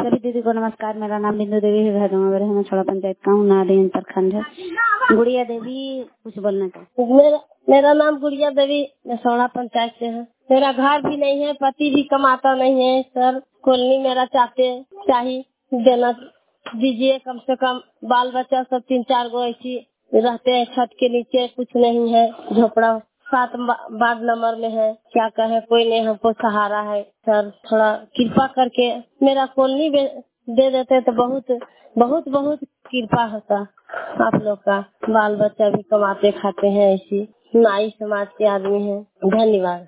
सभी दीदी को नमस्कार। मेरा नाम बिंदु देवी है, मैं छोड़ा पंचायत का हूँ, नादिन प्रखंड है। गुड़िया देवी कुछ बोलना चाहिए। मेरा नाम गुड़िया देवी नसौड़ा पंचायत से है। मेरा घर भी नहीं है, पति भी कमाता नहीं है। सर कॉलोनी मेरा चाहिए देना दीजिए। कम से कम बाल बच्चा सब 3-4 गो ऐसी रहते हैं, छत के नीचे कुछ नहीं है, झोपड़ा 7 वार्ड नंबर में है। क्या कहे, कोई नहीं हमको सहारा है। सर थोड़ा कृपा करके मेरा कॉलोनी दे देते तो बहुत बहुत बहुत कृपा होता आप लोग का। बाल बच्चा भी कमाते खाते हैं, ऐसी नाई समाज के आदमी हैं। धन्यवाद।